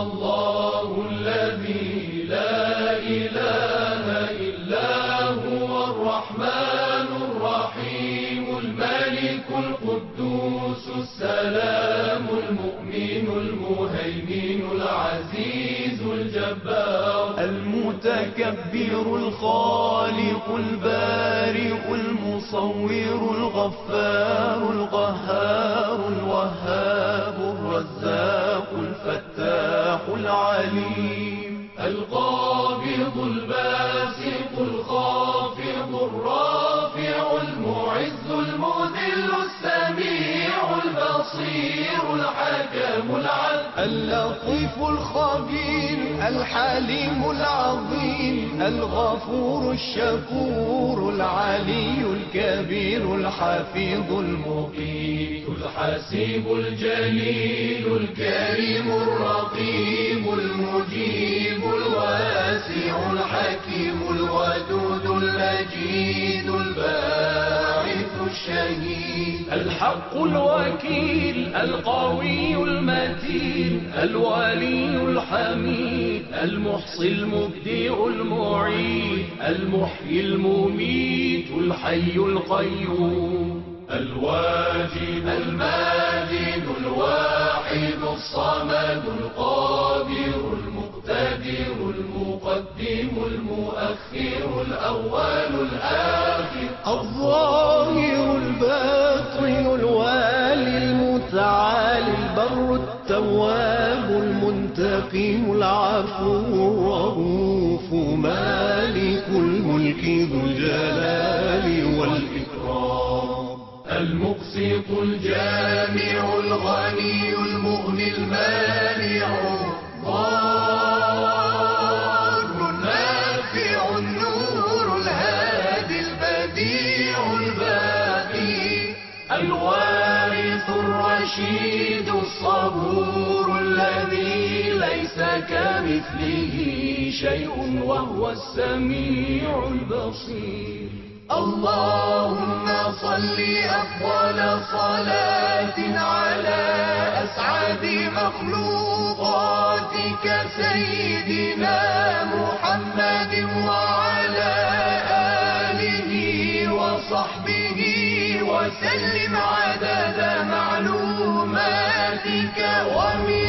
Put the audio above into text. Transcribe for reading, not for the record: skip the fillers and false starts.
الله الذي لا إله إلا هو الرحمن الرحيم الملك القدوس السلام المؤمن المهيمن العزيز الجبار المتكبر الخالق البارئ المصور الغفار القهار الوهاب الرزاق الفتاح العليم القابض الباسط الخافض الرافع المعز المذل السميع البصير الحكم العدل اللطيف الخبير الحليم العظيم الغفور الشكور العلي الكبير الحفيظ المقيت الحسيب الجليل الكريم الرقيب المجيب الواسع الحكيم الودود المجيد الباعث الشهيد الحق الوكيل القوي المتين الولي الحميد المحصي المبدئ المعيد المحيي المميت الحي القيوم الواجد الماجد الواحد الصمد القادر المقتدر المقدم المؤخر الأول الآخر الظاهر الباطن الوالي المتعالي البر التواب المنتقم العفو الرؤوف مالك الملك ذو الجلال والإكرام المقسط الجامع الغني المغني المانع الضار النافع النور الهادي البديع الباقي الوارث الرشيد الصبور الذي ليس كمثله شيء وهو السميع البصير اللهم صل أفضل صلاة على أسعد مخلوقاتك سيدنا محمد وعلى آله وصحبه وسلم عدد معلوماتك ومن